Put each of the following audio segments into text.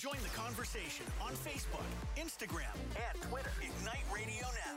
Join the conversation on Facebook, Instagram, and Twitter. Ignite Radio Now.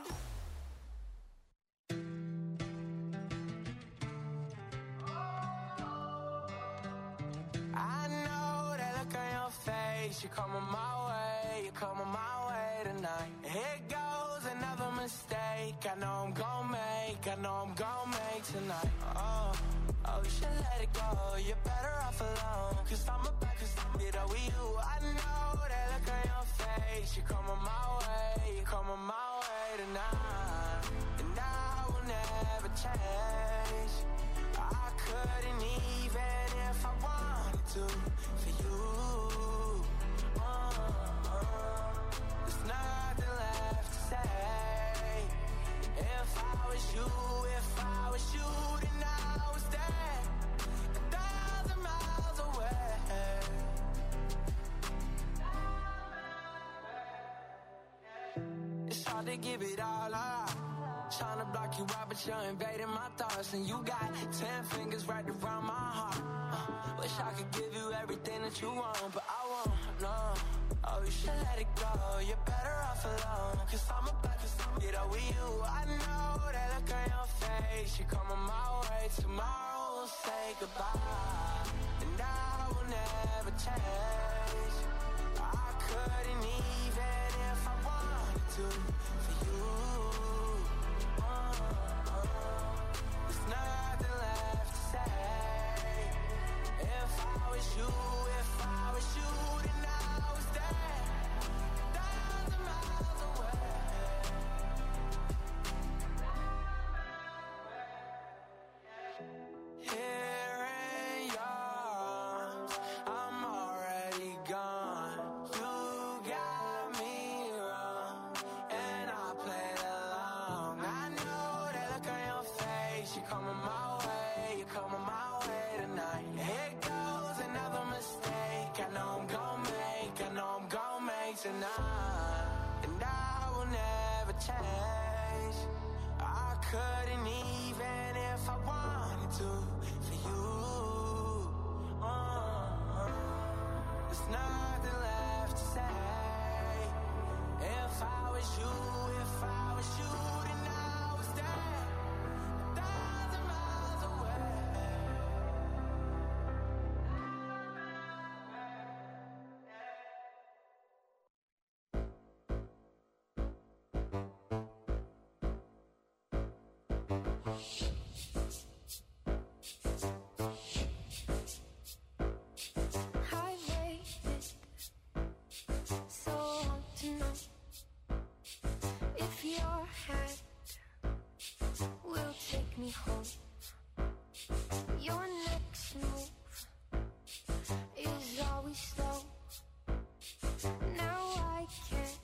I know that look on your face. You're coming my way. You're coming my way tonight. Here goes another mistake. I know I'm gonna make. I know I'm gonna make tonight. Oh, you should let it go. You're better off alone. Cause I'm about to it all with you. I know that look on your face. You're coming my way. You're coming my way tonight. And I will never change. I couldn't even if I wanted to for you. There's nothing left to say. If I was you, then I was there 1,000 miles away. It's hard to give it all up. Trying to block you out, but you're invading my thoughts. And you got 10 fingers wrapped around my heart. Wish I could give you everything that you want, but I won't, no. Oh, you should let it go. You're better off alone. Cause I'm about to get over you. I know that look on your face. You're coming my way. Tomorrow we'll say goodbye. And I will never change. I couldn't even if I wanted to for you. There's nothing left to say. If I was you, then I was there 1,000 miles away. Here in your arms, I'm already gone. You got me wrong, and I played along. I know that look on your face. You're coming my way. You're coming my way tonight. Here goes another mistake. I know I'm gonna make tonight. And I will never change. I couldn't even if I wanted to for you. There's nothing left to say. If I was you, then I was there 1,000 miles away. I waited so long to know if your hand will take me home. Your next move is always slow. Now I can't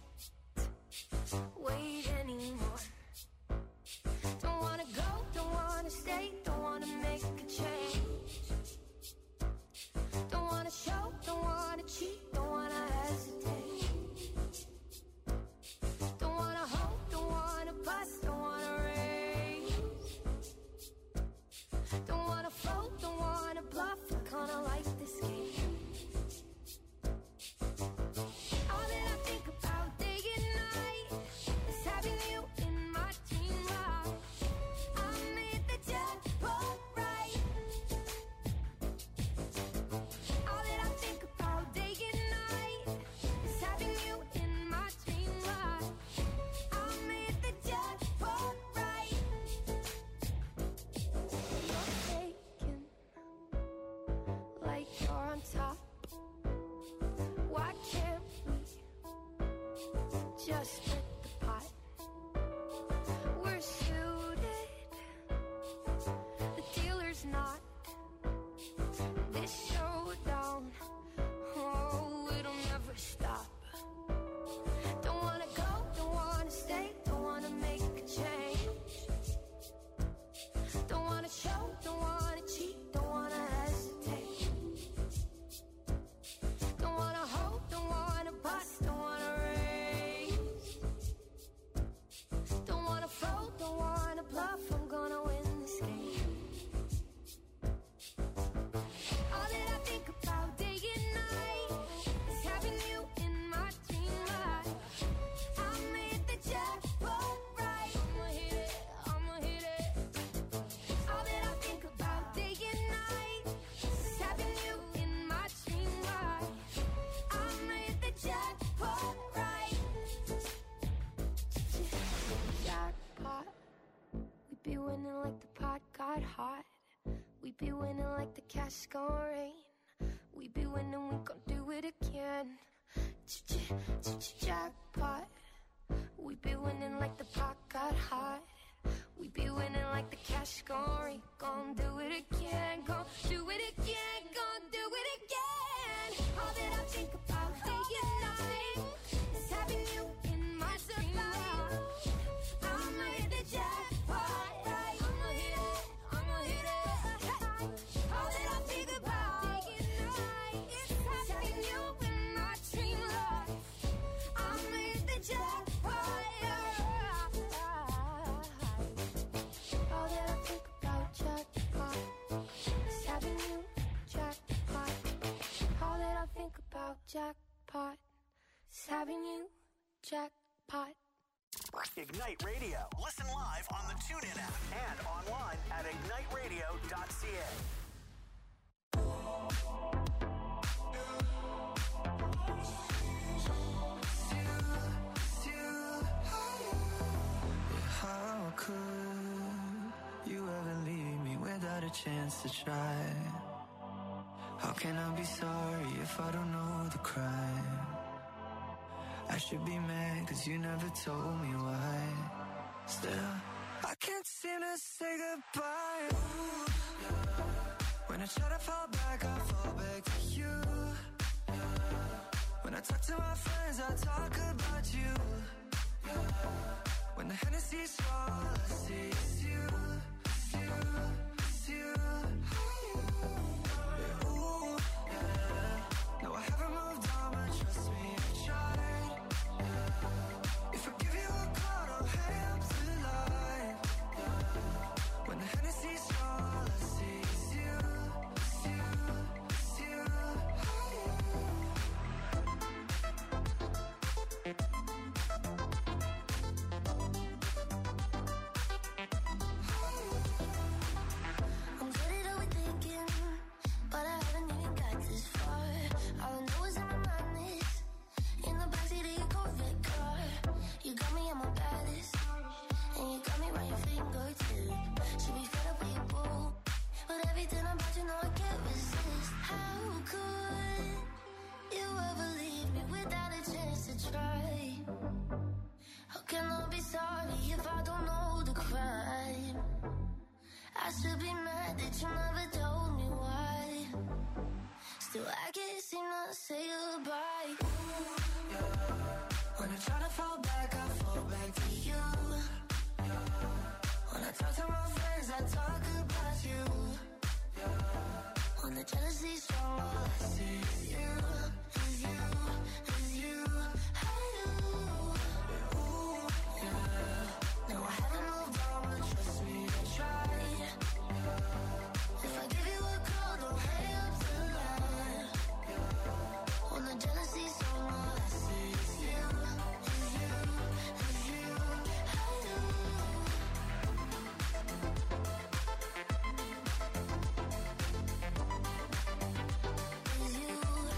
wait anymore. Don't wanna go, don't wanna stay, don't wanna make a change. Don't wanna show, don't wanna cheat, don't wanna hesitate. Don't wanna hope, don't wanna bust, don't wanna raise. Don't wanna fold, don't wanna bluff, I kinda like this game. All that I think about day and night is having you in my dream life. I made the jackpot right. All that I think about day and night is having you in my dream life. I made the jackpot right. You're taken like you're on top. Why can't we just split the pot? We're suited, the dealer's not. This showdown, oh, it'll never stop. Don't wanna go, don't wanna stay, don't wanna make a change. Don't wanna show, don't wanna cheat, don't wanna hesitate. Don't wanna hope, don't wanna bust, don't wanna raise. be winning like the cash gon' rain. We be winning, we gon' do it again. Jackpot. We be winning like the pot got hot. We be winning like the cash gon' rain. Gon' do it again, gon' do it again, gon' do it again. All that I think about day and night is having you in my dream life. I'ma hit the jackpot, right? I'ma hit it, I'ma hit it. All that I think about day and night is having you in my dream life. I'ma hit the jackpot, all that I think about jackpot is having you jackpot. All that I think about jackpot is having you jackpot. Ignite Radio. Listen live on the TuneIn app and online at igniteradio.ca. How could you ever leave me without a chance to try? How can I be sorry if I don't know the crime? I should be mad cause you never told me why. Still, I can't seem to say goodbye. Ooh, yeah. When I try to fall back, I fall back to you. Yeah. When I talk to my friends, I talk about you. Yeah. When the Hennessy's all I see is you, it's you, it's you. Yeah, ooh, yeah. No, I haven't moved on, but trust me, I tried. Yeah. If I give you a call, don't hang up the line. Yeah. When the Hennessy's all I see is you, it's you, it's you. I'm good at overthinking, but I haven't even got this far. All I know is in my mind is in the backseat of your Corvette car. You got me at my baddest, and you got me right your fingertips. Should be fed up with your boo, but everything about you know I can't resist. How could you ever leave me without a chance to try? How can I be sorry if I don't know the crime? I should be mad that you never told me why. Still, I can't seem to say goodbye. Ooh, Yeah. When I try to fall back, I fall back to you. Yeah. When I talk to my friends, I talk about you. Yeah. when the jealousy's strong, all I see is you, is you, is you. Ooh, yeah. No, I haven't moved on, but trust me, I tried. If I give you a call, don't hang up the line. When the jealousy's strong, all I see is you, is you, is you. Is you,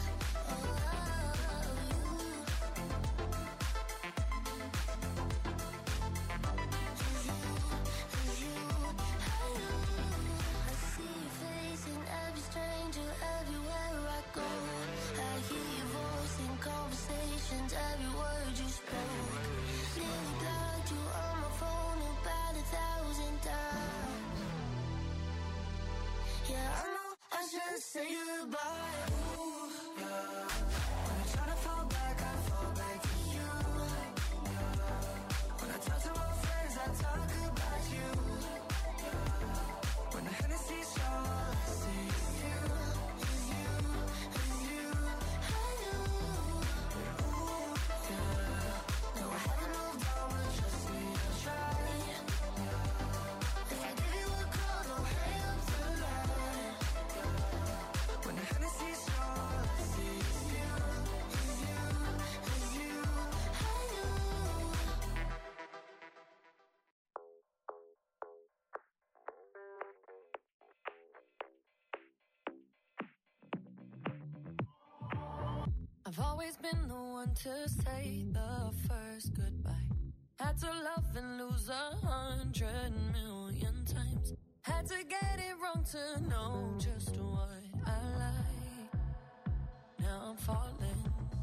I see your face in every stranger, everywhere I go. I hear your voice in conversations, every word you spoke. Nearly blocked you on my phone about 1,000 times. Yeah, I know I should say goodbye. Ooh, yeah. When I try to fall back, I fall back to you. Yeah. When I talk to my friends, I talk about you. Yeah. When the Hennessy's strong, all I see is you, is you, is you. Ooh, yeah. No, I haven't moved on, but trust me, I tried. If I give you a call, don't hang up the line. When the Hennessy's strong, all I see is you, is you, is you. I've always been the one to say the first goodbye. Had to love and lose 100 million times. had to get it wrong to know just what I like. Now I'm falling.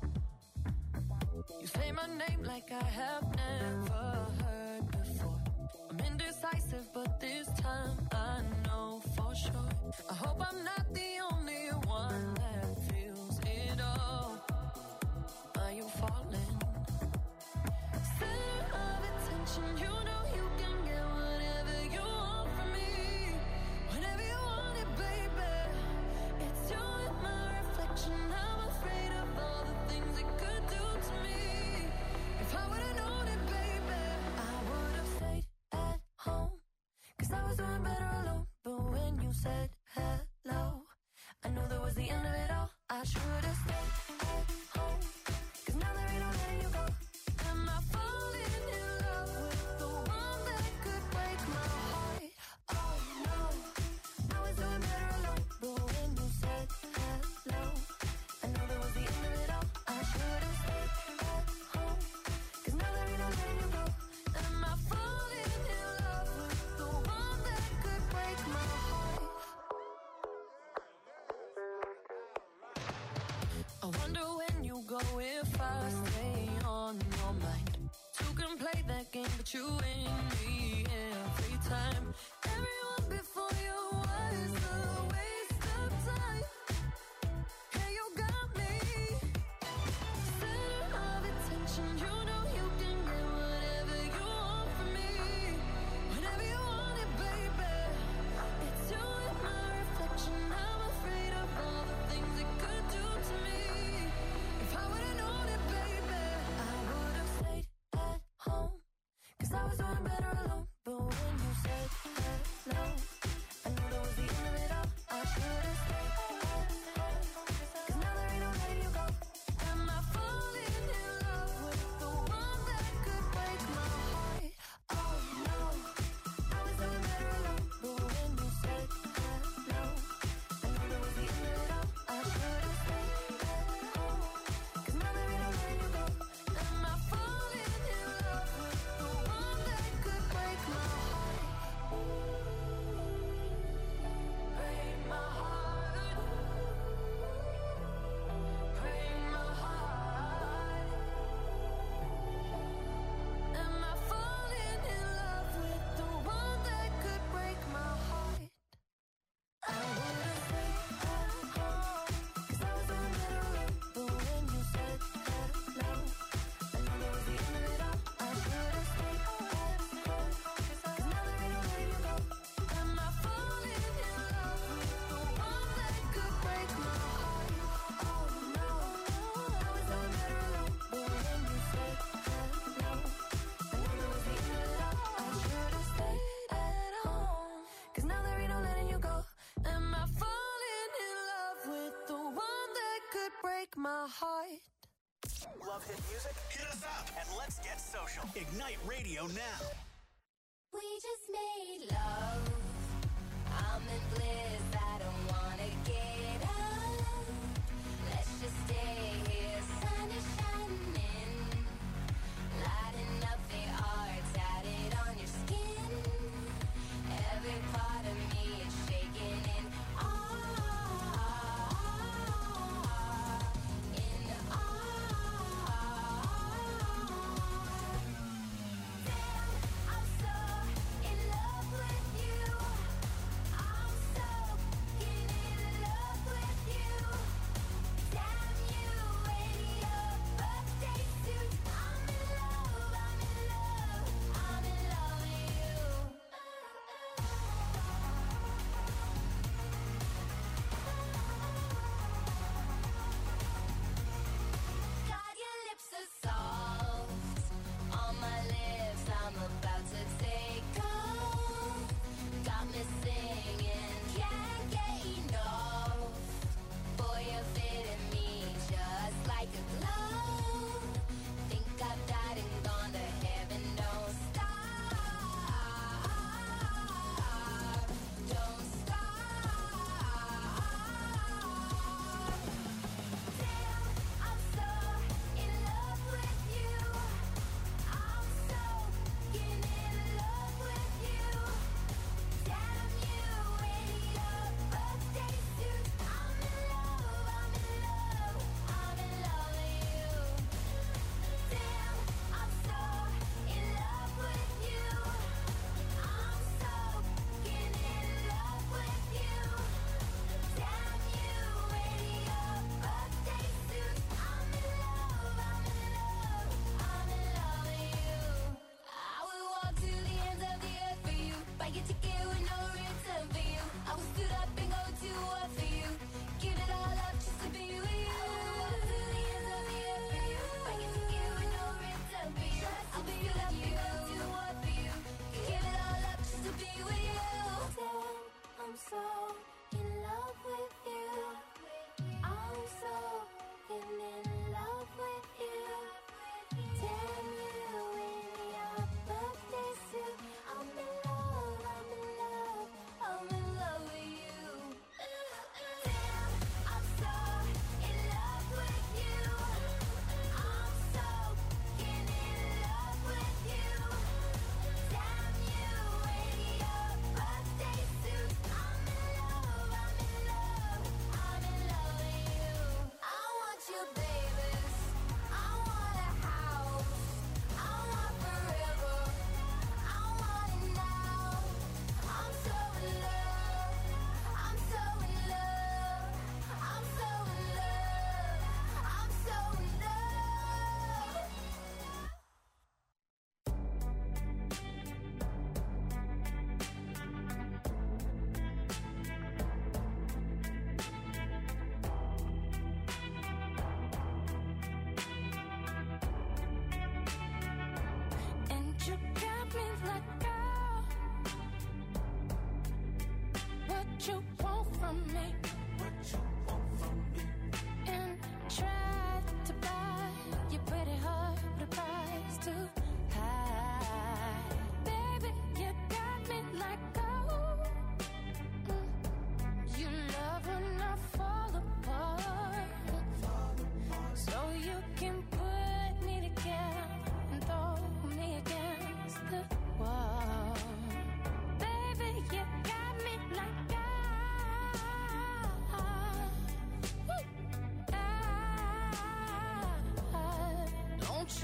You say my name like I have never heard before. I'm indecisive, but this time I know for sure. I hope I'm not the only one that feels it all. Are you falling? Center of attention, you know you can get whatever you want from me. Whenever you want it, baby. It's you and my reflection. I'm afraid of all the things it could do to me. If I would've known it, baby, I would've stayed at home. 'Cause I was doing better alone. But when you said hello, I knew that was the end of it all. I should've stayed at home. 'Cause now there ain't no letting you go. Am I falling in love with the one that could break my heart? Oh no, I was doing better alone. But when you said hello, I knew that was the end of it all. I should've stayed at home. 'Cause now there ain't no letting you go. Am I falling in love with the one that could break my heart? I wonder when you go if I stay on your mind. Two can play that game, but you ain't me every time. Everyone before you was a waste of time. Yeah, you got me. Center of attention, you know you can get whatever you want from me. Whenever you want it, baby. It's you and my reflection. I'm afraid of all the things it could do to me. If I would've known it, baby, I would've stayed at home. 'Cause I was doing better alone. But when you said hello, I knew that was the end of it all. I should've stayed at home. 'Cause now there ain't no letting you go. Am I falling in love with the one that could break my heart? Oh no, I was doing better alone. But when you said hello, I knew that was the end of it all. I should've stayed at home. 'Cause now there ain't no letting you go. Am I falling in love with the one that could break my heart? Break my heart. Break my heart. Am I falling in love with the one that could break my heart? I would've stayed at home. 'Cause I was doing better alone. But when you said hello, I knew that was the end of it all. I should've stayed at home. 'Cause now there ain't no letting you go. Am I falling in love with the one that could break my heart? Oh no, I was doing better alone. But when you said hello, I knew that was the end of it all. I should've stayed at home. 'Cause now there ain't no letting you go. Am I falling in love with the one that could break my heart? Love hit music? Hit us up and let's get social. Ignite Radio now. We just made love. I'm in bliss. I don't wanna get up. Let's just stay here. Sun is shining, lighting up the art tatted on your skin. Every part of me is shaking in awe. In awe. Damn, I'm so in love with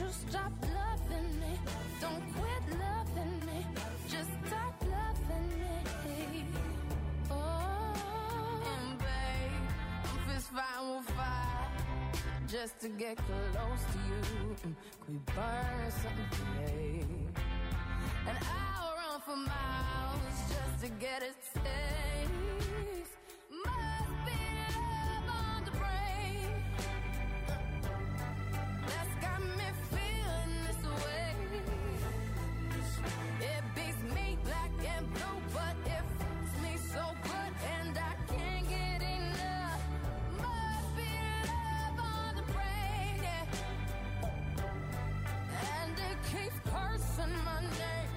you stop loving me. Don't quit loving me. Just stop loving me. Oh, and babe, I'm fist fighting with fire just to get close to you. Could we burn something today? And I'll run for miles just to get a taste. Must be love on the brain that's got me feeling this way. It beats me black and blue, but it fits me so good, and I can't get enough. Must be love on the brain, yeah. And it keeps cursing my name.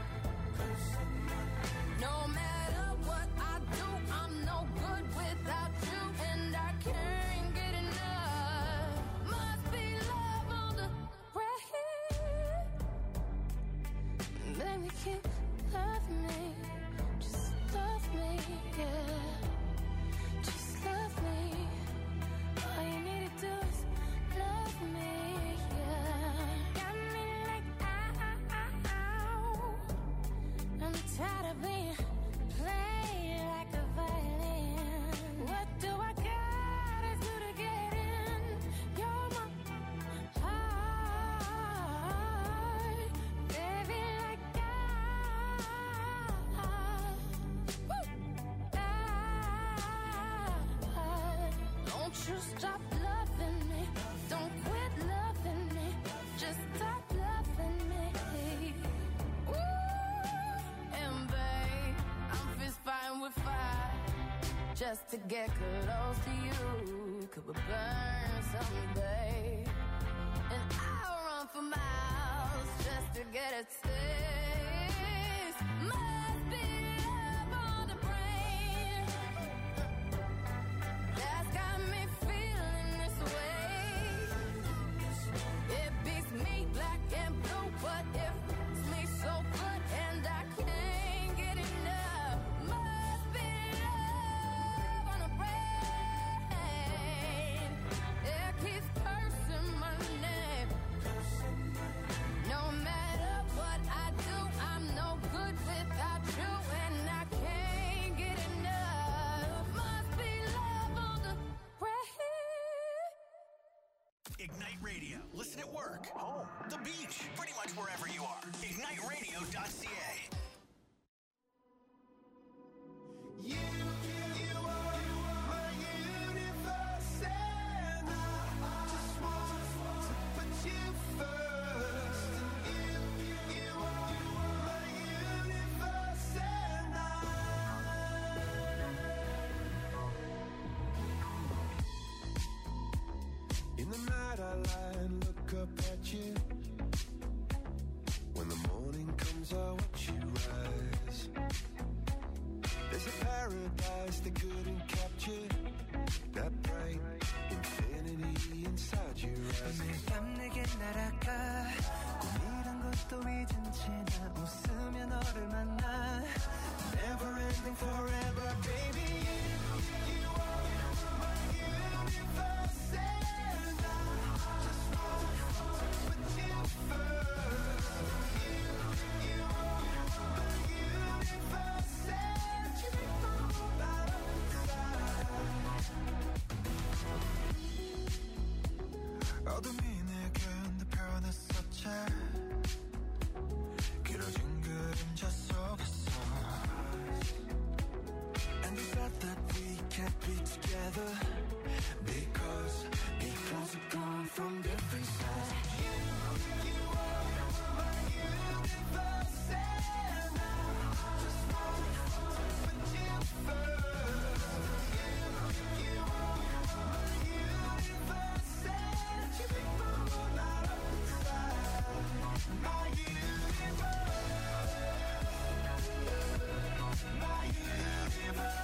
No matter what I do, I'm no good without you, and I can't get enough. Must be love on the brain. Baby, keep loving me. Just love me, yeah. Just love me. All you need to do is love me, yeah. Got me like, ow. I'm tired of being played like a violin. What do I gotta do to get in? You're my heart, baby, like don't you stop loving me. Don't quit loving me. Just stop loving me. Ooh, and babe, I'm fist fighting with fire just to get close to you. Could we burn someday? And I'll run for miles just to get a taste. Must be love on the brain that's got me feeling this way. It beats me black and blue, but it fits me so good, and I can't get enough. Must be love on the brain. It keeps cursing my name. No matter what I do, I'm no good without you, and I can't get enough. Must be love on the brain. Ignite Radio. Listen at work, home, the beach, pretty much wherever you are. IgniteRadio.ca. You are my universe, and I just want to put you first. And you are my universe, and in the night I lie and look up at you. When the morning comes, I watch you rise. There's a paradise they couldn't capture, that bright infinity inside your eyes. 매일 밤 내게 날아가 꿈이란 것도 잊은 채 나 웃으며 너를 만나. Never ending forever, baby. You are my universe, and I just want to put you first. You are my universe, and you make my whole life inside. 어둠이 내게 내 변했었지. 길어진 그림자 속에서. And you said that we can't be together because we're gone from different sides. You are my universe, and I just want to put you first. You are my universe, and you make my whole life inside. My universe, my universe.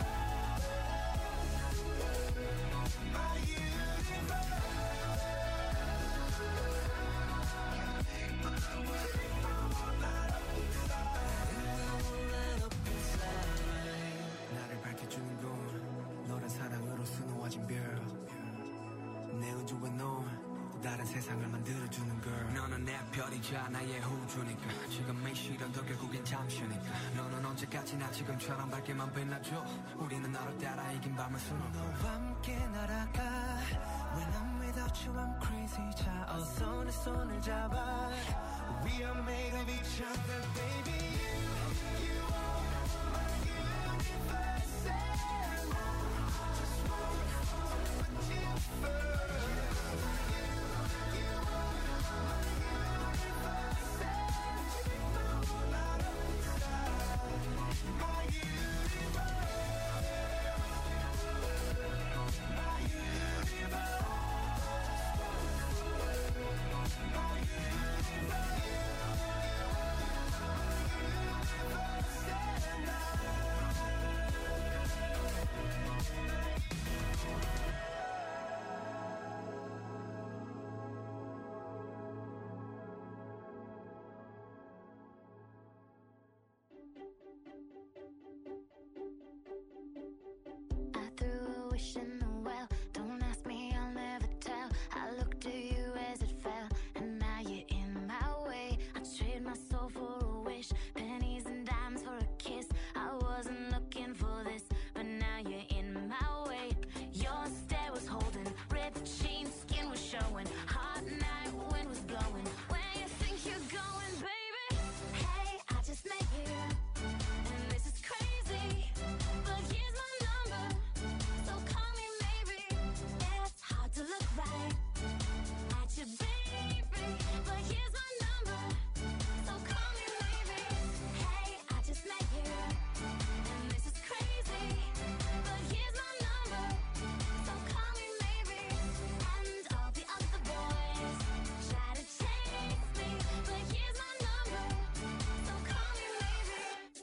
나를 밝혀주는 건 너란 사랑으로 수놓아진 별. 내 우주와 넌 또 다른 세상을 만들어주는 girl. 너는 내 별이자 나의 우주니까 지금 이 시련도 결국엔 잠시니까 너는 언제까지나 지금처럼 밝게만 빛나줘. 우리는 너를 따라 이긴 밤을 수놓고 너와 함께 날아가. When I'm without you I'm crazy. 자 어서 내 손을 잡아. We are made of each other baby. You are my universe and I just wanna fall with you first. You are my universe and you know that I'm inside my universe. My universe. I threw a wish in the well. Don't ask me, I'll never tell. I looked to you as it fell, and now you're in my way. I trade my soul for a wish, pennies and dimes for a kiss. I wasn't looking for this, but now you're in my way. Your stare was holding, ripped jeans, skin was showing. Hot night, wind was blowing. Where you think you're going, baby? Hey, I just met you, and this is crazy. But here's my number, so call me maybe. It's hard to look right at you, baby. But here's my number, so call me maybe. Hey, I just met you, and this is crazy. But here's my number, so call me maybe. And all the other boys try to chase me, but here's my number, so call me maybe.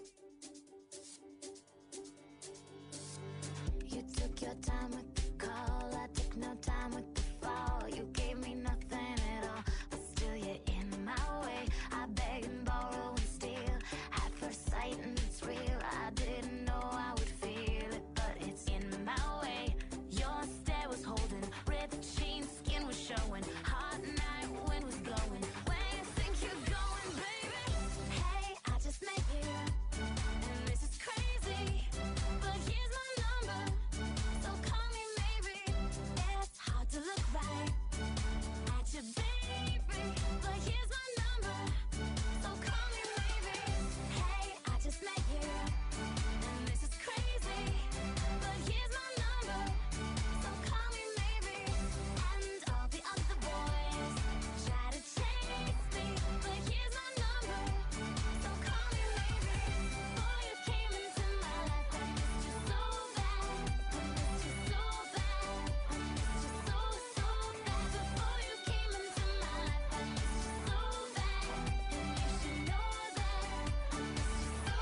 You took your time with the call, I took no time with the fall. You gave me nothing at all, but still you're in my way. I beg and borrow and steal at first sight, and it's real. I didn't know I would feel it, but it's in my way. Your stare was holding, ripped jeans, skin was showing. Hot night, wind was blowing. Where you think you're going, baby? Hey, I just met you, and this is crazy. But here's my number, so call me maybe. It's hard to look right at you, baby. But here's my number, so call me maybe. Hey, I just met you, and this is crazy. But here's my number, so call me maybe. And all the other boys try to chase me, but here's my number, so call me maybe. Before you came into my life, I missed you so bad. I missed you so bad. I missed you so, so bad. Before you came into my life, I missed you so bad. And you should know that. I missed you so,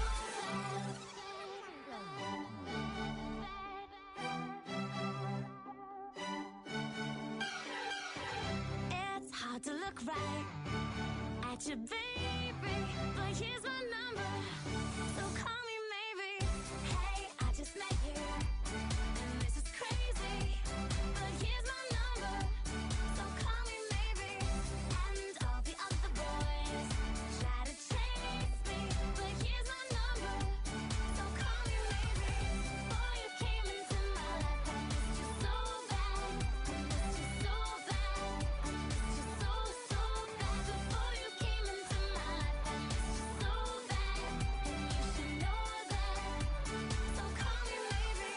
It's hard to look right at you, baby. But here's my number, so call me maybe. Hey, I just met you, and this is crazy. But here's my number, so call me maybe. And all the other boys try to chase me, but here's my number, so call me maybe. Before you came into my life, I missed you so bad. I missed you so bad. I missed you so, so bad. Before you came into my life, I missed you so bad. And you should know that, so call me maybe.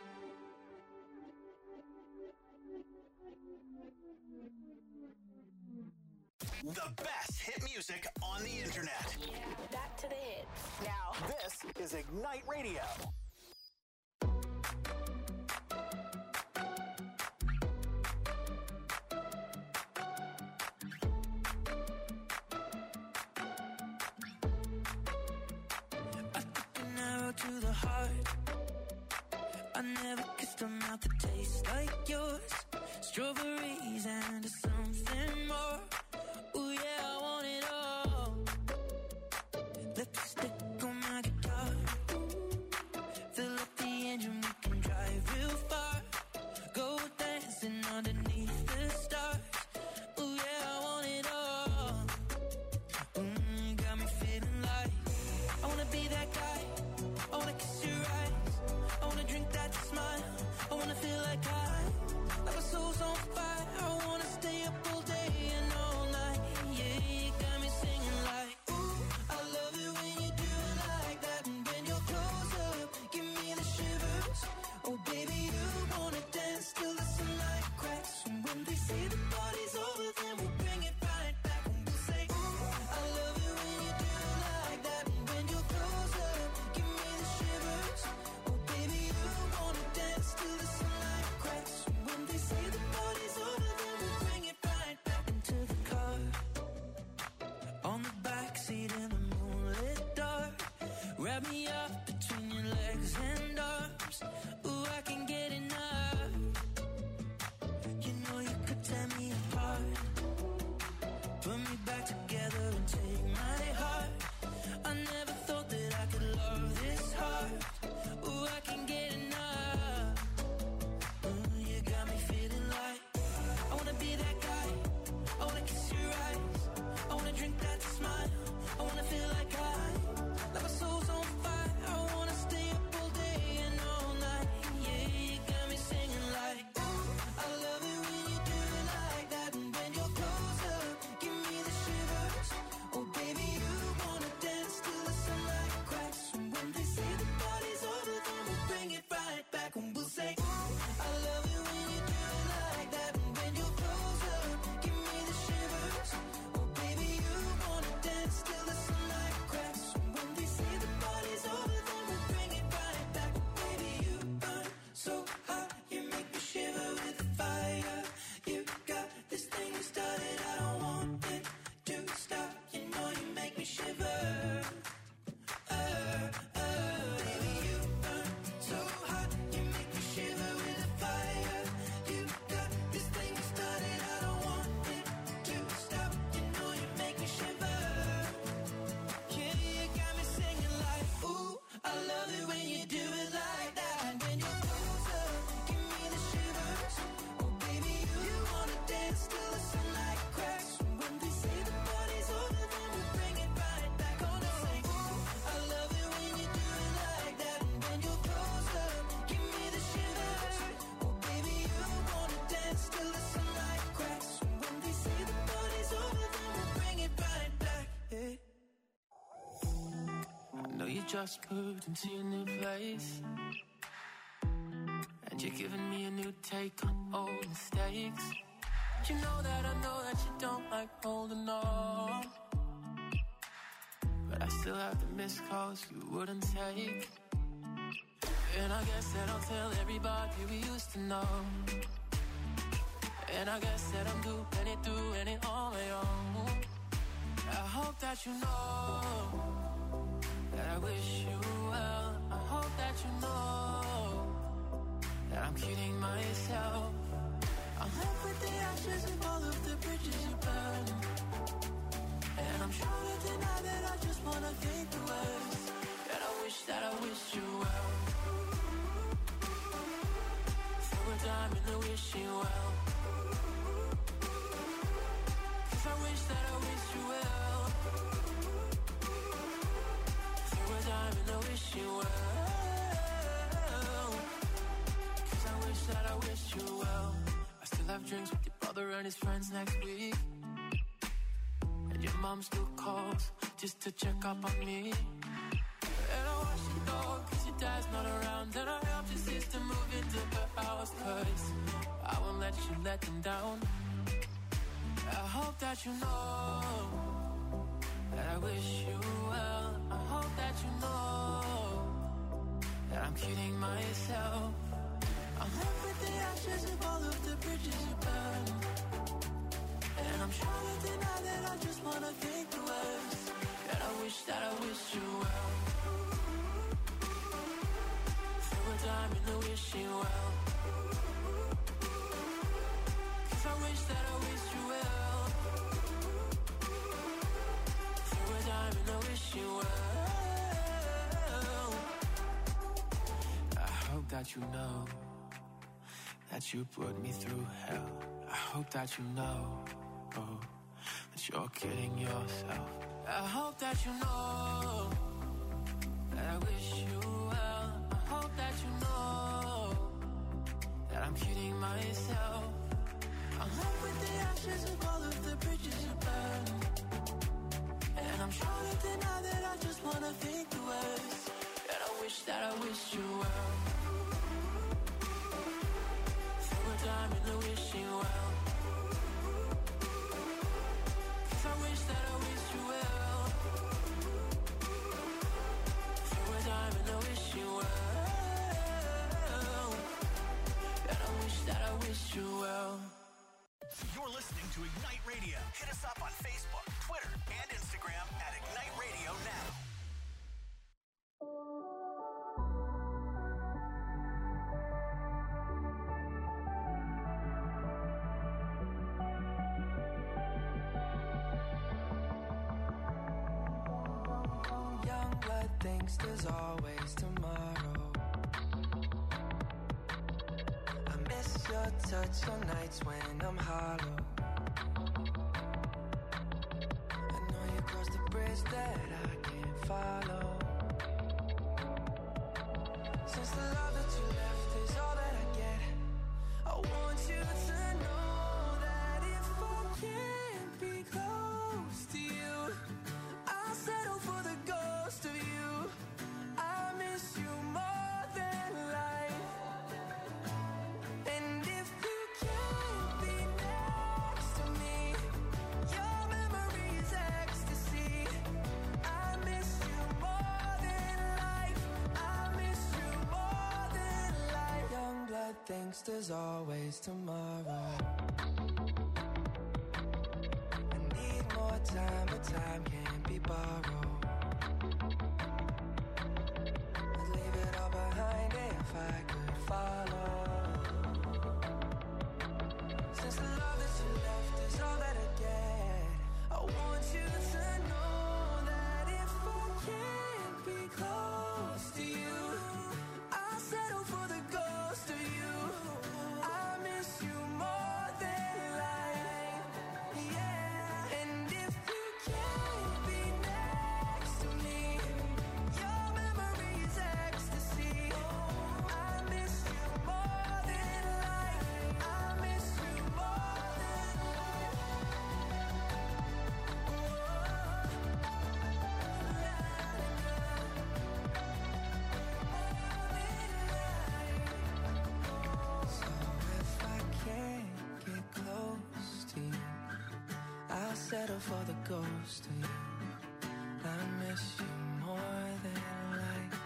The best hit music on the internet. Back to the hits. Now, This is Ignite Radio. An arrow to the heart. I never kissed a mouth that tastes like yours. Strawberries and something more. Ooh yeah, I want it all. Lipstick on my guitar. Fill up the engine, we can drive real far. Go dancing underneath the stars. wrap me up between your legs and arms. Ooh, I can get enough. You know you could tear me apart, put me back together and take my heart. I never thought that I could love this hard. Ooh, I can get enough. Ooh, you got me feeling like I wanna be that guy. I wanna kiss your eyes. I wanna drink that smile. I wanna feel like my soul's on fire. I wanna stay up all day and all night. Yeah, you got me singing like, ooh, I love it when you do it like that. And when you're closer, give me the shivers. Oh, baby, you wanna dance till the sunlight cracks. And when they say the party's over, then we'll bring it right back. And we'll say, ooh, I love it when you do it like that. And when you're closer, give me the shivers. Oh, baby, you wanna dance till the sunlight cracks. And when they say the party's over, then we'll bring it right back. Baby, you burn so hot, you make me shiver with fire. You got this thing you started, I don't want it to stop. You know you make me shiver. Baby, you burn so hot, you make me shiver with fire. You got this thing you started, I don't want it to stop. You know you make me shiver. Yeah, you got me singing like, ooh, I love it when you do it like that. And when you're closer, give me the shivers. Oh, baby, you wanna dance till the sunlight cracks. And when they say the party's over, then we'll bring it right back. Gonna say, ooh, I love it when you do it like that. And when you're closer, give me the shivers. Oh, baby, you wanna dance till the sunlight cracks. And when they say the party's over, then we'll bring it right back. Yeah. I know you just moved into your new place, and you're giving me a new take on old mistakes. But you know that you don't like holding on. But I still have the missed calls you wouldn't take. And I guess that I'll tell everybody we used to know. And I guess that I'm doing it on my own. I hope that you know that I wish you well. I hope that you know that I'm kidding myself. I'm left with the ashes of all of the bridges you burned. And I'm trying to deny that I just wanna think the worst. And I wish you well. Throw a dime in the wishing well. 'Cause I wish you well. Throw a dime in the wishing well. 'Cause I wish you well. I still have drinks with your brother and his friends next week. And your mom still calls just to check up on me. And I watch your dog 'cause your dad's not around. And I helped your sister move into her house 'cause I won't let you let them down. I hope that you know that I wish you well. I hope that you know that I'm kidding myself. I'm left with the ashes of all of the bridges you burned. And I'm trying to deny that I just wanna think the worst. And I wish you well. Throw a dime in the wishing well. 'Cause I wish you well. Throw a dime in the wishing well. I hope that you know that you put me through hell. I hope that you know, oh, that you're kidding yourself. I hope that you know that I wish you well. I hope that you know that I'm kidding myself. I'm left with the ashes of all of the bridges you burned. And I'm trying to deny that I just wanna think the worst. And I wish you well. Throw a dime in the wishing well. 'Cause I wish you well. Throw a dime in the wishing well. And I wish you well. You're listening to Ignite Radio. Hit us up on Facebook, Twitter, and Instagram at Ignite Radio Now. thinks there's always tomorrow. I miss your touch on nights when I'm hollow. I know you crossed the bridge that I can't follow. Since the love that you left is all that I get, I want you to know that if I can't be close to you, I'll settle for the ghost of you. I miss you more than life. And if you can't be next to me, your memory is ecstasy. I miss you more than life. I miss you more than life. Young blood thinks there's always tomorrow. I need more time, but time can't be borrowed. I'd leave it all behind if I could follow. Since the love that you left is all that I get, I want you to know that if I can't be close to you, I'll settle for the ghost of you. I miss you more than life, yeah. And if you can't be next to me, your memory is ecstasy. I miss you more than life. I miss you more than So if I can't get close to you, I'll settle for the ghost of you. I miss you more than life.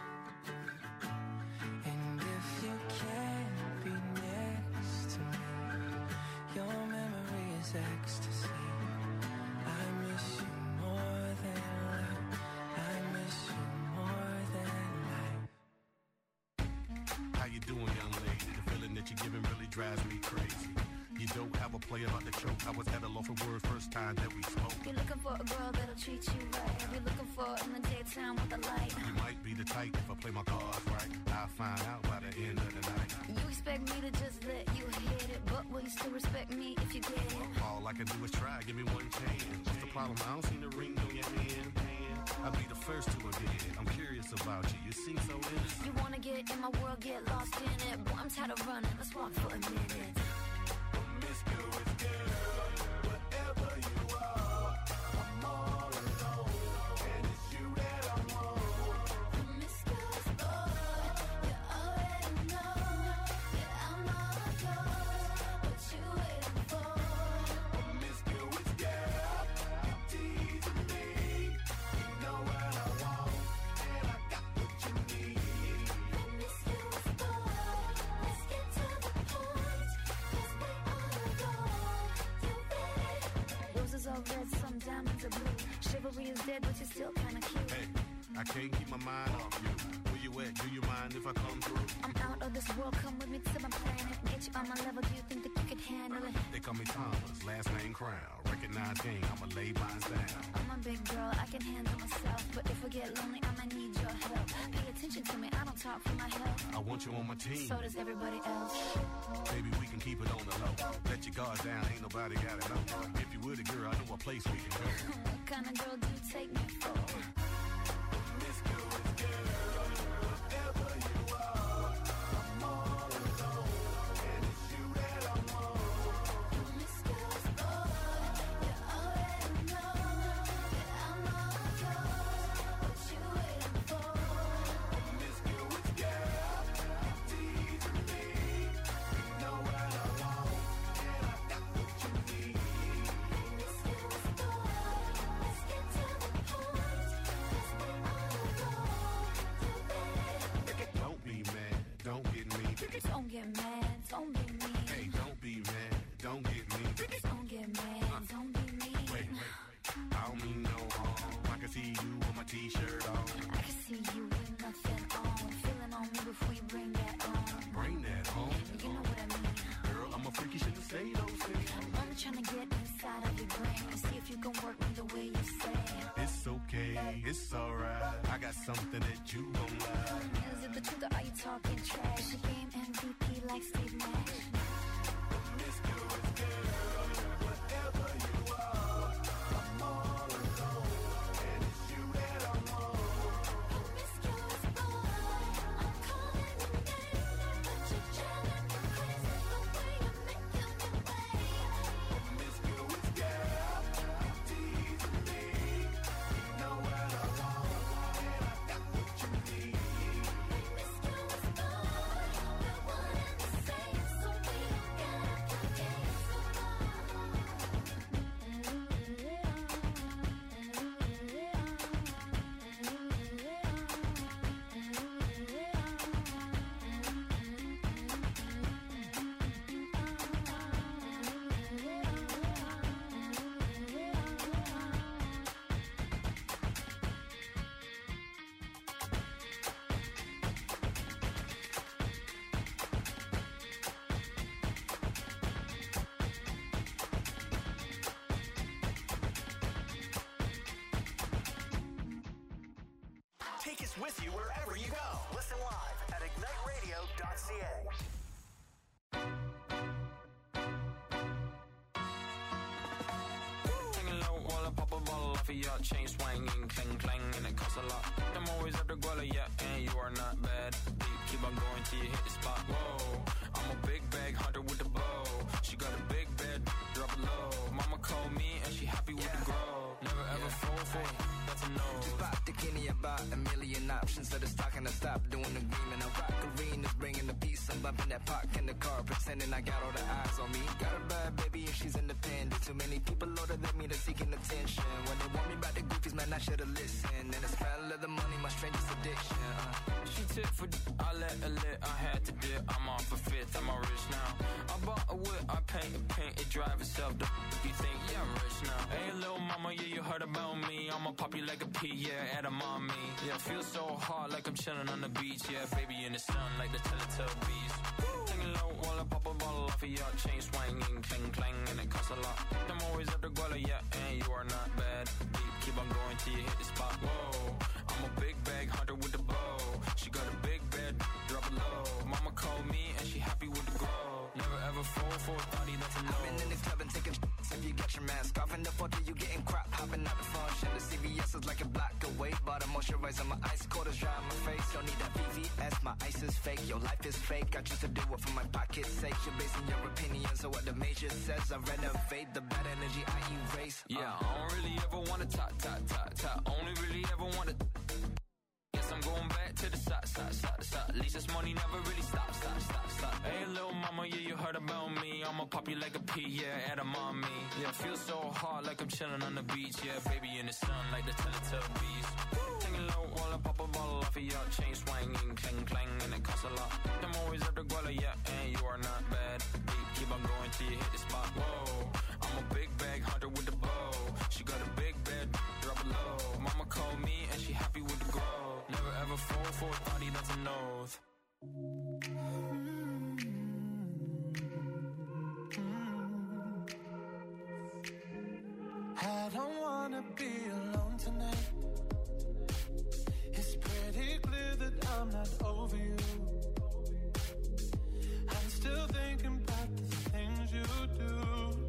And if you can't be next to me, your memory is ecstasy. I miss you more than life. I miss you more than life. How you doing, young lady? The feeling that you're giving really drives me crazy. You don't have a play about the choke. I was at a loss for words first time that we spoke. You're looking for a girl that'll treat you right. You're looking for in the daytime with the light. You might be the type if I play my cards right. I'll find out by the end of the night. You expect me to just let you hit it, but will you still respect me if you get it? All I can do is try, give me one chance. What's the problem? I don't see the ring on your hand. I'll be the first to admit it. I'm curious about you. You seem so innocent. You wanna get in my world, get lost in it. Boy, I'm tired of running. Let's walk for a minute. Promiscuous girl, whatever you are, I'm all alone, and it's you that I want. Promiscuous boy, you already know that I'm all yours. What you waiting for? Promiscuous girl, you teasing me. You know what I want, and I got what you need. Promiscuous boy, let's get to the point. 'Cause we all adore. You ready? Roses are red, some diamonds are blue. Chivalry is dead, but you're still kinda cute. Hey, I can't keep my mind off you. Where you at? Do you mind if I come through? I'm out of this world, come with me to my planet. Get you on my level, do you think that you could handle it? They call me Thomas, last name Crown. Recognize game, I'ma lay mine down. I'm a big girl, I can handle myself. But if I get lonely, I'ma need your help. Pay attention to me, I don't talk for my health. I want you on my team. So does everybody else. Baby, we can keep it on the low. Let your guard down, ain't nobody got it know. If you were the girl, I know a place we can go. What kind of girl do you take me for? Promiscuous girl, whatever you are, I'm all alone, and it's you that I want. Promiscuous boy, you already know that I'm all yours. What you waiting for? Promiscuous girl, you teasing me. You know what I want, and I got what you need. Promiscuous boy, let's get to the point. 'Cause we all adore. You ready? Don't be mad, don't get me. Don't get mad, don't be mean. Hey, don't be mad, don't get me. Don't get mad, don't be mean. Wait, I don't mean no harm. I can see you with my t-shirt on. I can see you with nothing on. Feeling on me before you bring that on. Bring that home. You know what I mean. Girl, I'm a freak, you shouldn't say those things. I'm trying to get inside of your brain and see if you can work me the way you say. It's okay, it's alright. I got something that you gon' like. Is it the truth or are you talking trash? She game MVP like Steve Nash. Promiscuous girl, whatever you are, I'm all alone, and it's you that I want. Promiscuous boy, I'm calling your name, but you're driving me crazy the way you're making me play. Promiscuous girl, you're teasing me. You know what I want, and I got what you need. Promiscuous boy, we're one and the same, so we don't gotta play games no Take us with you wherever you go. Listen live at igniteradio.ca. Taking low while I pop a bottle off of your chain swinging, clang clang, and it costs a lot. I'm always at the guala, yeah, and you are not bad. Deep, keep on going till you hit the spot. Whoa, I'm a big bag hunter with the bow. She got a big bed, drop it low. Mama called me and she happy with the grow. Never ever fall for it, that's a no. Just pop the Kenny about a million options. So the stock and I stop doing the green. And I rock arenas, bringing the peace. I'm bumping that park in the car, pretending I got all the eyes on me. Got a bad baby and she's independent. Too many people older than me, they're seeking attention. When they want me about the goofies, man, I should've listened. And the smell of the money, my strangest addiction. She tip for I let her lit, I had to dip. I'm off a fifth, I'm all rich now. I bought a whip, I paint it drive itself. If you think, yeah, I'm rich now. Hey, little mama, yeah, you heard about me. I'ma pop you like a pea, yeah, at a mommy. Yeah, feel so hot like I'm chilling on the beach. Yeah, baby in the sun like the Teletubbies. Singing low while I pop a bottle off of your chain swinging, clang clang, and it costs a lot. I'm always at the guala, yeah, and you are not bad. Deep, keep on going till you hit the spot. Whoa, I'm a big bag hunter with the bow. She got a big bed, drop it low. Mama called me and she happy with the grow. Never ever fall for a thotty, that's a no. I've been in the club and taking if you get your mask off in the photo, you getting crap. Hopping out the function, the CVS is like a block away. Bought a moisturizer, my ice cold is dry on my face. Don't need that VVS, my ice is fake. Your life is fake, I choose to do it for my pocket's sake. You're basing your opinions on what the major says. I renovate the bad energy I erase. Yeah, I don't really ever wanna top. Only really ever wanna. Guess I'm going back to the side. At least this money never really stops. Hey, little mama, yeah, you heard about me. I'ma pop you like a pea, yeah, at a mommy. Yeah, feel so hot like I'm chilling on the beach. Yeah, baby in the sun like the Teletubbies. Singing low while I pop a bottle off of your chain swinging, clang clang, and it costs a lot. I'm always at the guala, yeah, and you are not bad. Deep, keep on going till you hit the spot. Whoa, I'm a big bag hunter with the bow. She got a big bed, drop it low. Mama called me and she happy with the grow. Never ever fall for a thotty, that's a nose. I don't wanna be alone tonight. It's pretty clear that I'm not over you. I'm still thinking about the things you do.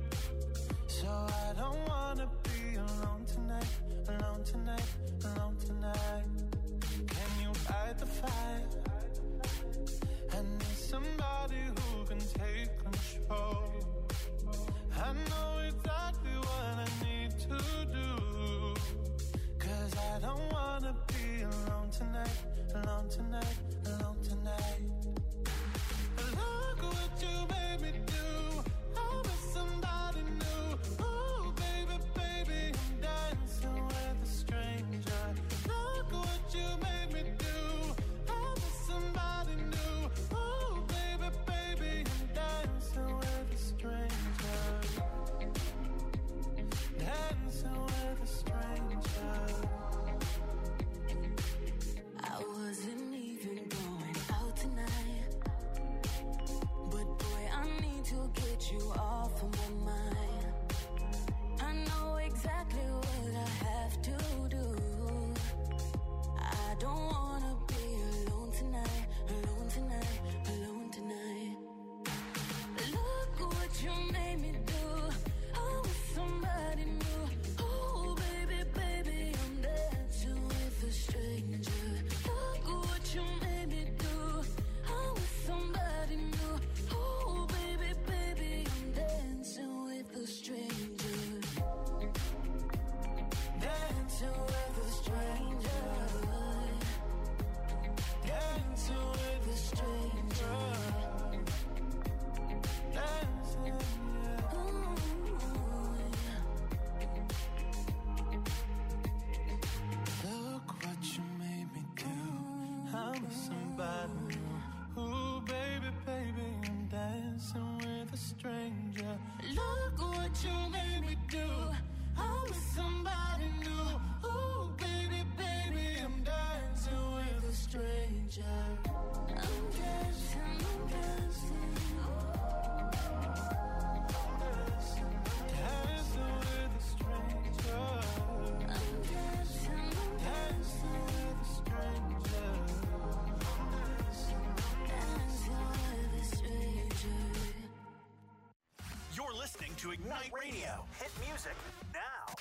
to Ignite Radio. Hit music now.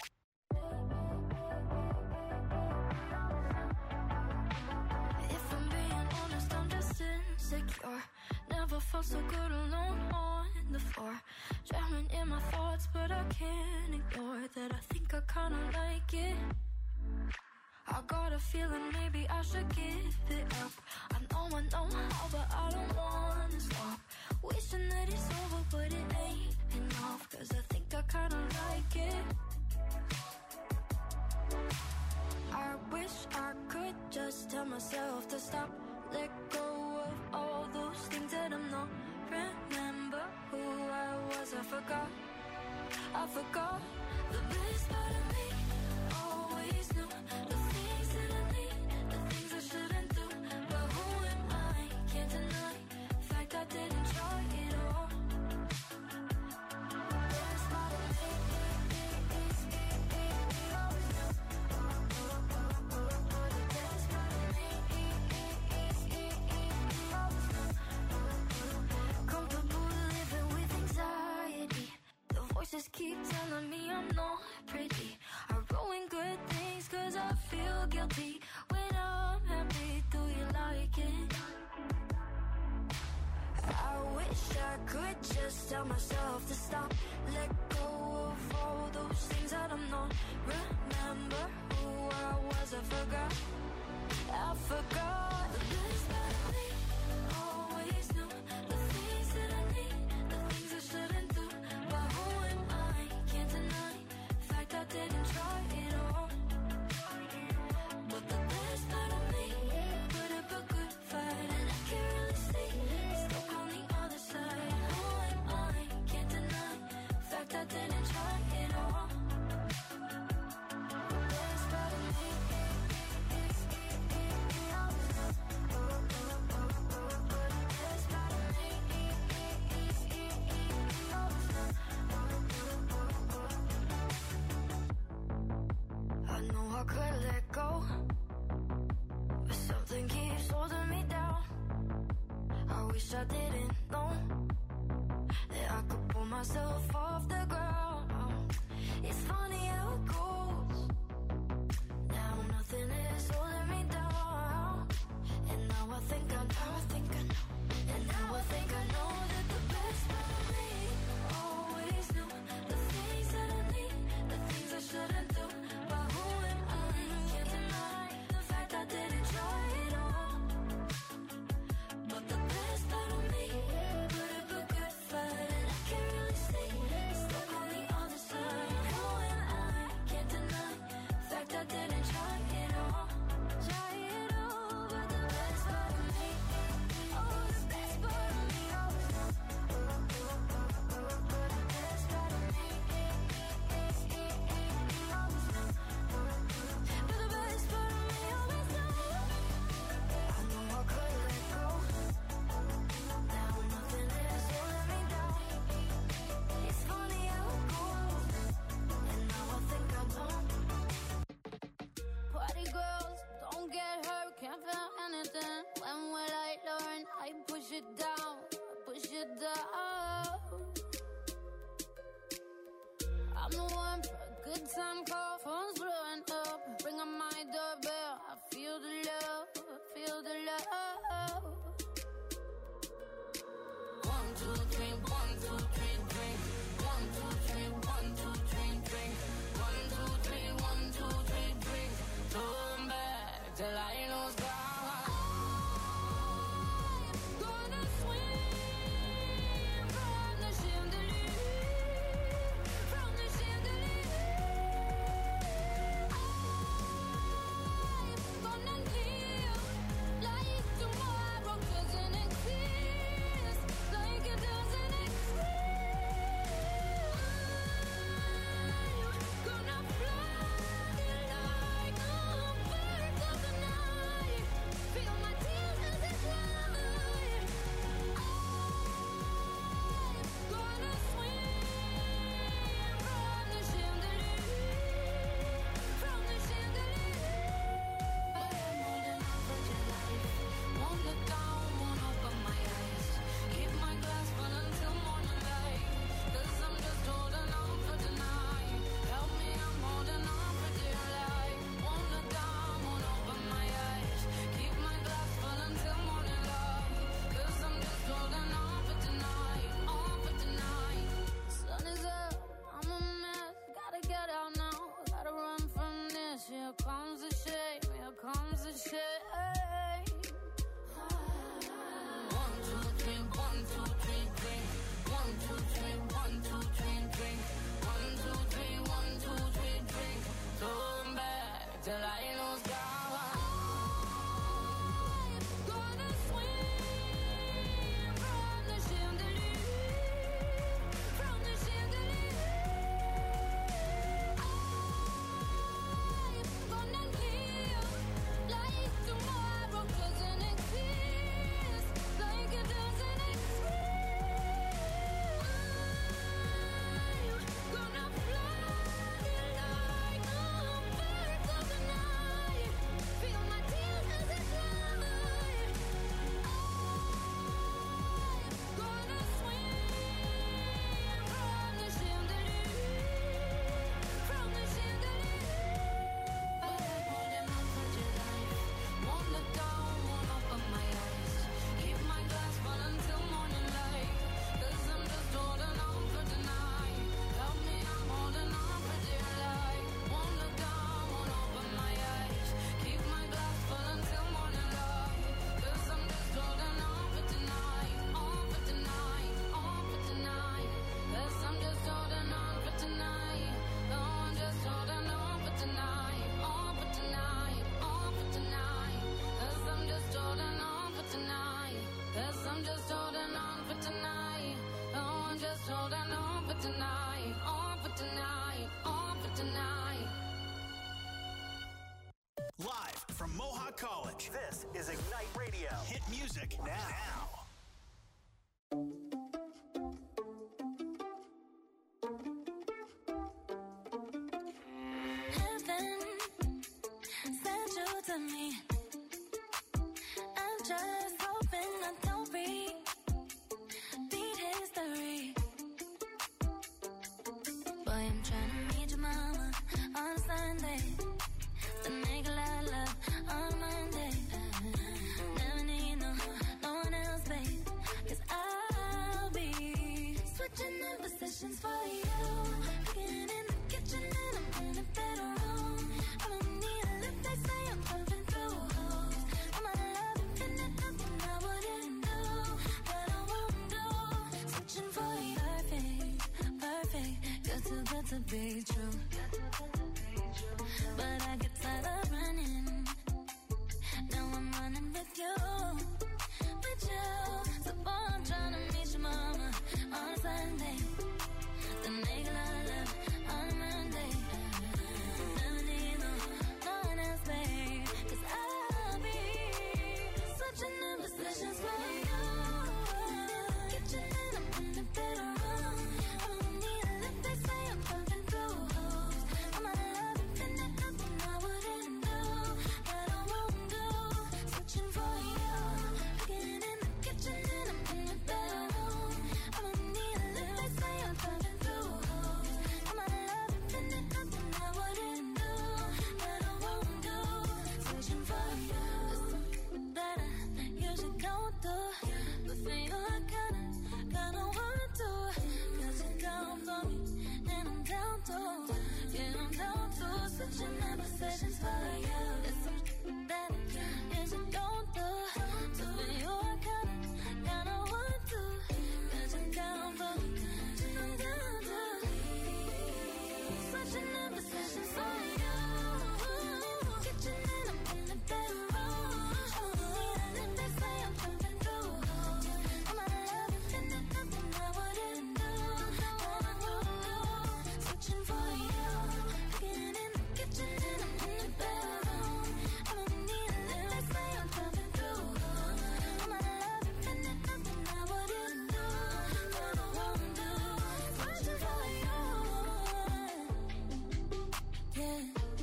If I'm being honest, I'm just insecure. Never felt so good alone on the floor. Drowning in my thoughts, but I can't ignore that I think I kinda like it. I got a feeling maybe I should give it up. I know how, but I don't wanna stop. Wishing that it's over, but it ain't enough. Cause I think I kinda like it. I wish I could just tell myself to stop. Let go of all those things that I'm not. Remember who I was, I forgot the best part of me. Always knew the things that I need, the things I shouldn't do. But who am I? Can't deny the fact I didn't try it all. The best part of me is always knew. The best part of me is always knew. Comfortable living with anxiety. The voices keep telling me I'm not pretty. I ruin good things cause I feel guilty. When I'm happy, do you like it? I wish I could just tell myself to stop. Let go of all those things that I'm not. Remember who I was, I forgot. The best part of me. Always knew the things that I need, the things I shouldn't do. But who am I? Can't deny the fact I didn't try it all. But the best part of me put up a good fight, and I can't really see stuck on the other side. Who am I? Can't deny the fact I didn't try it all. The best part of me is always knew. The best part of me is always knew. I know I could let go, but something keeps holding me down. I wish I didn't know that I could pull myself off the ground. It's funny how it goes. Now nothing is holding me down. And now I think I know. And now I think I know that the best part of me always knew the things that I need, the things I shouldn't do. But who am I? Can't deny the fact I didn't try it all. But the best part of me put up a good fight, and I can't really see stuck on the other side. Who am I? Can't deny the fact I didn't try it all. But the best part of me, oh, the best part of me always knew. But the best part of me always knew. But the best part of me always knew. I know I could let go. Now nothing is holding me down. It's funny how it goes. And now I think I don't. Party girls, don't get hurt, can't feel anything. When will I learn? I push it down, I'm the one for a good time call, phone's blowing up. Ring on my doorbell, I feel the love. 1, 2, 3, 1, 2, 3, drink. 1, 2, 3, 1, 2, 3, drink. 1, 2, 3, 1, 2, 3, drink. Turn back till I lose God. Gonna swim from the chandelier, from the chandelier. college. This is Ignite Radio. Hit music now. Heaven sent you to me. I'm just hoping I don't repeat history. Boy, I'm trying to meet your mama on Sunday. Then make a lot of love on Monday. Never need no one else, babe. 'Cause I'll be switching in positions for you. Cooking in the kitchen and I'm in the bedroom. I don't need a lip, they say I'm pumping through holes. I'm a love infinite, nothing I wouldn't do, but I won't do. Switching for you, perfect, good to be true. But I get tired of running. Now I'm running with you. So boy, I'm trying to meet your mama on Sunday. Then make a lot of love on Monday. Never need no one else, babe. 'Cause I'll be switching in positions for you. Kitchen and I'm in the bedroom. I don't need a lip, they say I'm pumping through holes. I'm a love infinite, nothing I wouldn't do, but I won't do. Switching for you. Cooking in the kitchen and I'm in the bedroom. I don't need a lip, they say I'm pumping through holes. I'm a love infinite, nothing I wouldn't do, but I won't do. Switching for you. That I usually don't do, but for you I kinda want to. 'Cause you down for me and I'm down to. Yeah, I'm down to. Switching my positions for you. It's something that I usually don't do, so for you I kinda want to. 'Cause you down for me and I'm down to. Switching my positions for you. Kitchen and I'm in the bedroom. I don't need a lip, they say I'm pumping through holes. I'm a love infinite, nothing I wouldn't do, but I won't do. Switching for you. Cooking in the kitchen and I'm in the bedroom. I don't need a lip, they say I'm pumping through holes. I'm a love infinite, nothing I wouldn't do, but I won't do. Switching for you. Yeah.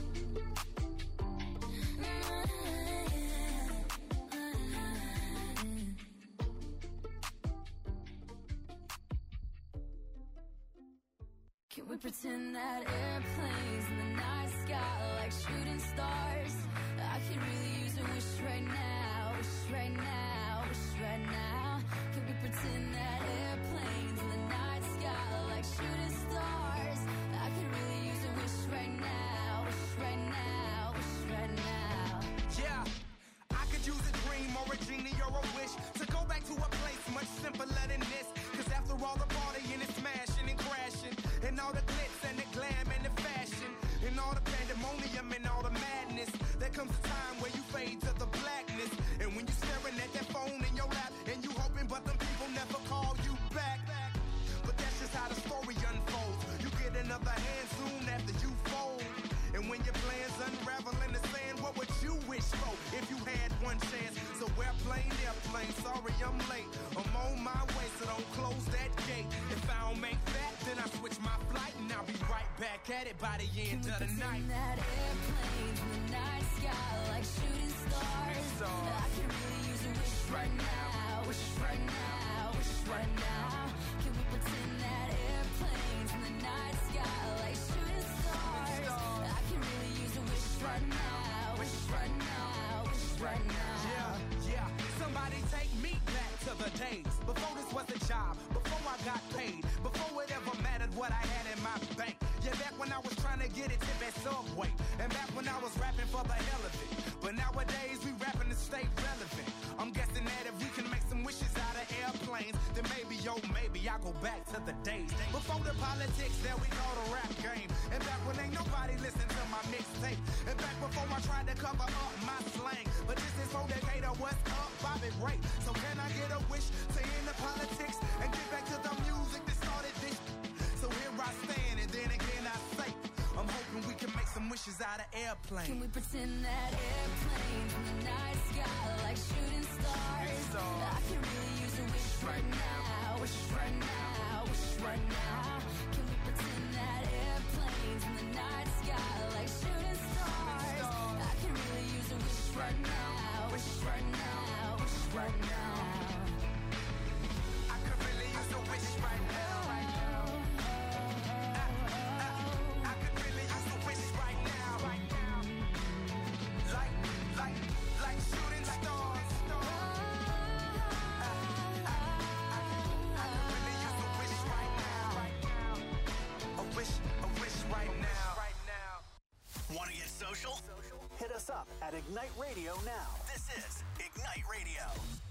Can we pretend that airplanes in the night sky are like shooting stars? I could really use a wish right now, wish right now, wish right now. Can we pretend that airplanes in the night sky are like shooting stars? I could really use a wish right now, wish right now, wish right now. Yeah, I could use a dream or a genie or a wish to go back to a place much simpler than this. 'Cause after all the partying and smashing and crashing, and all the glitz and the glam and the fashion, and all the pandemonium and all the madness, there comes a time where you fade to the blackness. And when you're staring at that phone in your lap, and you hoping but them people never call you back. But that's just how the story unfolds. You get another hand soon after you fold. And when your plans unravel in the sand, what would you wish for if you had one chance? So airplane, sorry I'm late. I'm on my way, so don't close that gate. If I don't make that, then I switch my flight, and I'll be right back at it by the end of the night. That airplanes in the night sky like shooting stars. I could really use a wish right now, wish right now, wish right now. Can we pretend that airplanes in the night sky like shooting stars? I could really use a wish right now, wish right now, wish right now. Yeah, somebody take me back to the days before this was a job, before I got paid, before it ever mattered what I had in my bank. Yeah, back when I was trying to get it tip at Subway, and back when I was rapping for the hell of it. But nowadays we rapping to stay relevant. I'm guessing that if we can make some wishes out of airplanes, then maybe, yo, maybe I'll go back to the days before the politics that we call the rap game. And back when ain't nobody listened to my mixtape. And back before I tried to cover up my slang. But this is for Decatur, what's up, Bobby Ray. So can I get a wish to end the politics and get back to the music that started this? So here I stand, and then again I say, I'm hoping we can make some wishes wishes out of airplane. Can we pretend that airplanes in the night sky like shooting stars? I can really use a wish right now. Wish right now. Wish right now. Can we pretend that airplanes in the night sky like shooting stars? I can really use a wish right now. Wish right now. Wish right now. I could really use a wish right now. I could really use a wish right now. Like shooting stars. I could really use a wish right now. A wish right now. Want to get social? Hit us up at Ignite Radio now. This is Ignite Radio.